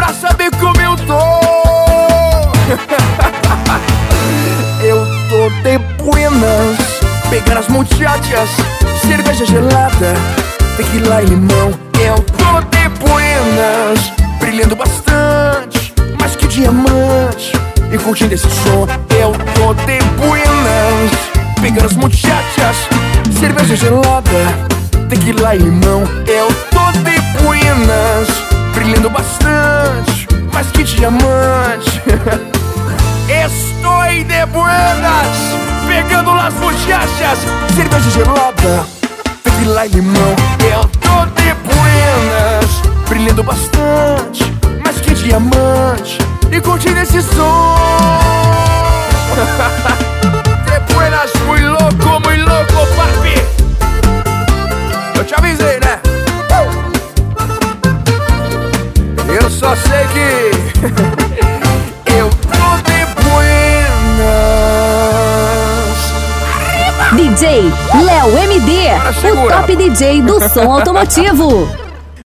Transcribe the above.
pra saber como eu tô. Eu tô de buenas, pegando as muchachas, cerveja gelada, tequila e limão. Eu tô de buenas, brilhando bastante, mais que diamante, e curtindo esse som. Eu tô de buenas, pegando as muchachas, cerveja gelada, tequila e limão. Eu tô de buenas, brilhando bastante, mais que diamante. Estou de buenas, pegando las muchachas, cerveja gelada, tequila e limão. Eu tô de buenas, brilhando bastante, mais que diamante, e curtindo esse som. De buenas, muy louco, papi. Eu te avisei, né? Eu só sei que eu tô de buenas. DJ Léo MD, o top DJ do som automotivo.